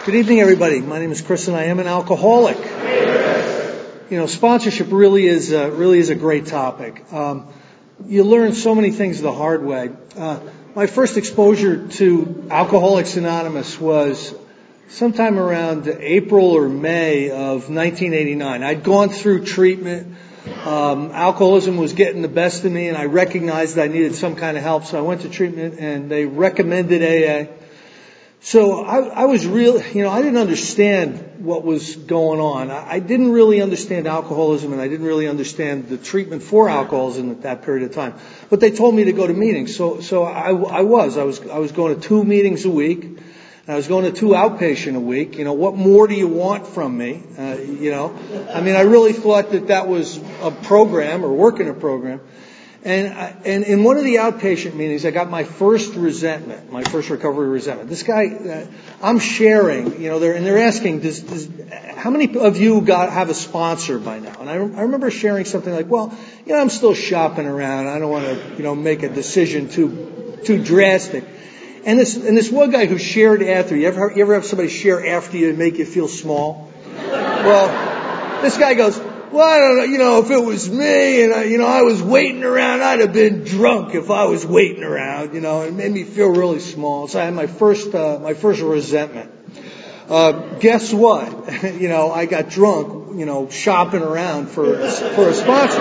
Good evening, everybody. My name is Chris, and I am an alcoholic. Sponsorship really is a great topic. You learn so many things the hard way. My first exposure to Alcoholics Anonymous was sometime around April or May of 1989. I'd gone through treatment. Alcoholism was getting the best of me, and I recognized that I needed some kind of help, so I went to treatment, and they recommended AA. So I was really, I didn't understand what was going on. I didn't really understand alcoholism, and I didn't really understand the treatment for alcoholism at that period of time. But they told me to go to meetings, so I was going to 2 meetings a week. And I was going to 2 outpatient a week. What more do you want from me? I really thought that was a program or working a program. And in one of the outpatient meetings, I got my first recovery resentment. This guy, I'm sharing, they're asking, how many of you have a sponsor by now? And I remember sharing something like, I'm still shopping around. I don't want to, make a decision too drastic. And this one guy who shared after, you ever have somebody share after you and make you feel small? Well, this guy goes, I don't know, if it was me and I was waiting around, I'd have been drunk if I was waiting around, it made me feel really small. So I had my first resentment. Guess what? I got drunk, shopping around for a sponsor.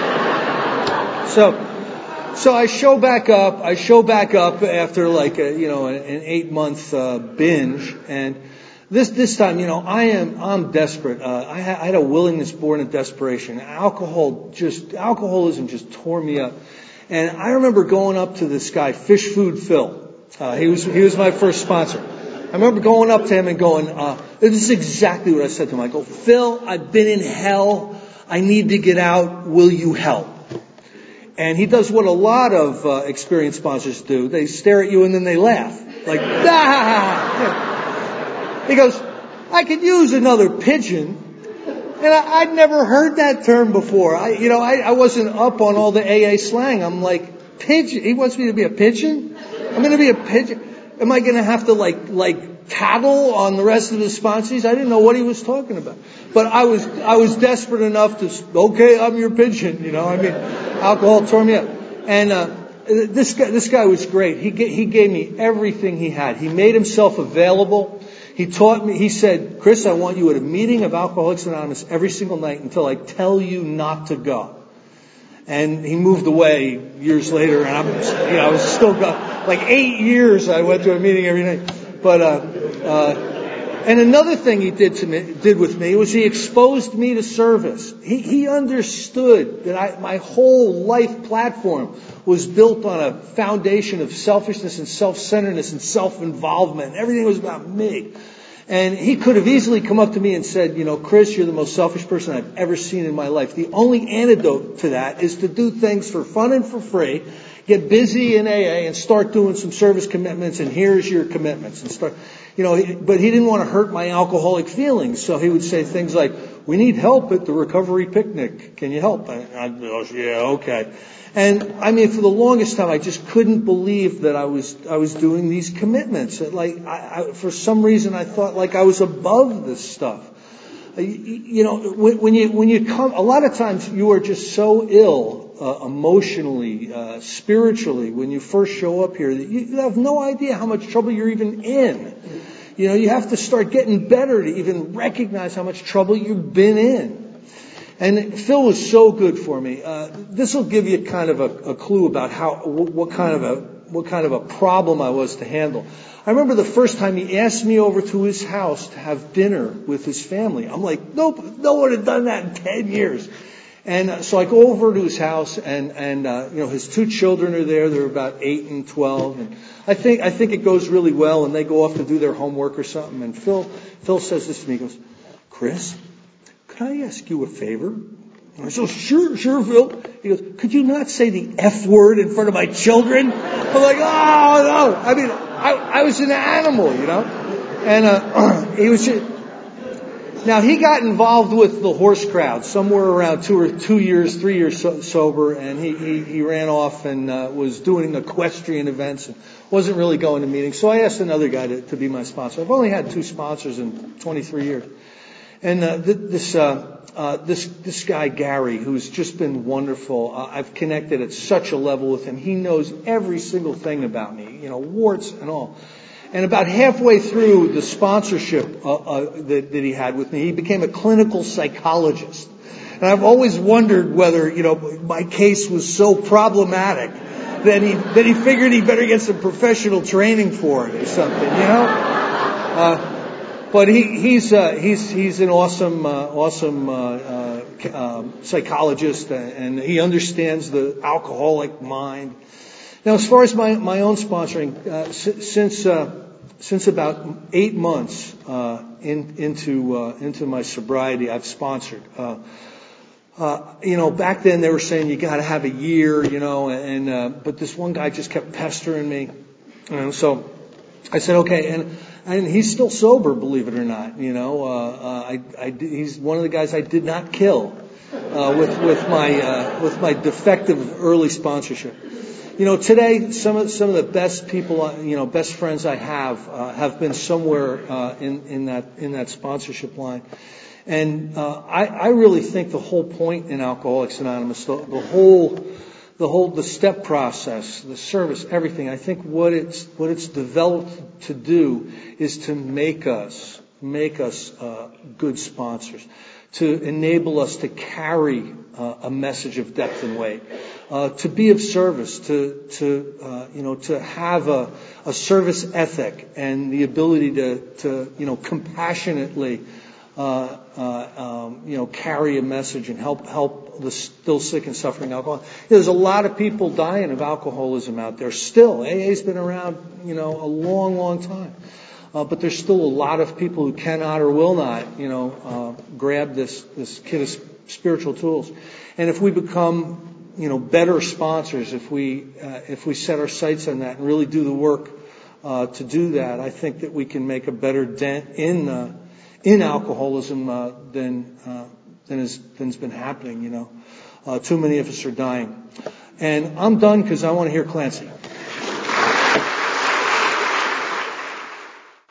So I show back up after an 8-month binge, and this time, I'm desperate. I had a willingness born of desperation. Alcoholism just tore me up. And I remember going up to this guy, Fish Food Phil. He was my first sponsor. I remember going up to him and going, this is exactly what I said to him. I go, Phil, I've been in hell. I need to get out. Will you help? And he does what a lot of experienced sponsors do. They stare at you and then they laugh. Like, ah! He goes, I could use another pigeon. And I'd never heard that term before. I wasn't up on all the AA slang. I'm like, pigeon? He wants me to be a pigeon? I'm going to be a pigeon? Am I going to have to like tattle on the rest of the sponsors? I didn't know what he was talking about. But I was desperate enough to, okay, I'm your pigeon. Alcohol tore me up. And, this guy was great. He gave me everything he had. He made himself available. He taught me, he said, Chris, I want you at a meeting of Alcoholics Anonymous every single night until I tell you not to go. And he moved away years later, and I was still gone. Like 8 years I went to a meeting every night. But, and another thing he did with me was he exposed me to service. He understood that my whole life platform was built on a foundation of selfishness and self-centeredness and self-involvement. Everything was about me. And he could have easily come up to me and said, Chris, you're the most selfish person I've ever seen in my life. The only antidote to that is to do things for fun and for free, get busy in AA and start doing some service commitments, and here's your commitments. And start, but he didn't want to hurt my alcoholic feelings. So he would say things like, we need help at the recovery picnic. Can you help? I'd go, yeah, okay. And for the longest time, I just couldn't believe that I was doing these commitments. For some reason, I thought like I was above this stuff. When you come, a lot of times you are just so ill, emotionally, spiritually, when you first show up here, that you have no idea how much trouble you're even in. You have to start getting better to even recognize how much trouble you've been in. And Phil was so good for me. This will give you kind of a clue about what kind of a problem I was to handle. I remember the first time he asked me over to his house to have dinner with his family. I'm like, nope, no one had done that in 10 years. And so I go over to his house, and his 2 children are there. They're about 8 and 12, and I think it goes really well. And they go off to do their homework or something. And Phil says this to me. He goes, Chris, could I ask you a favor? And I said, sure, Phil. He goes, could you not say the F word in front of my children? I'm like, oh no. I was an animal, And he was just. Now he got involved with the horse crowd somewhere around 3 years sober, and he ran off and was doing equestrian events and wasn't really going to meetings. So I asked another guy to be my sponsor. I've only had 2 sponsors in 23 years, and this guy Gary, who's just been wonderful. I've connected at such a level with him. He knows every single thing about me, warts and all. And about halfway through the sponsorship that he had with me, he became a clinical psychologist. And I've always wondered whether, my case was so problematic that he figured he better get some professional training for it or something, But he's an awesome psychologist, and he understands the alcoholic mind. Now, as far as my own sponsoring, since about 8 months into my sobriety, I've sponsored. Back then they were saying you got to have a year, but this one guy just kept pestering me, so I said okay, and he's still sober, believe it or not. He's one of the guys I did not kill with my defective early sponsorship. Today, some of the best people, best friends I have been somewhere in that sponsorship line. And I really think the whole point in Alcoholics Anonymous, the step process, the service, everything, I think what it's developed to do is to make us good sponsors, to enable us to carry a message of depth and weight. To be of service, to have a service ethic and the ability to compassionately, carry a message and help the still sick and suffering alcoholic. There's a lot of people dying of alcoholism out there still. AA's been around, a long, long time. But there's still a lot of people who cannot or will not, grab this kit of spiritual tools. And if we become better sponsors, if we set our sights on that and really do the work to do that, I think that we can make a better dent in alcoholism than has been happening. Too many of us are dying. And I'm done because I want to hear Clancy.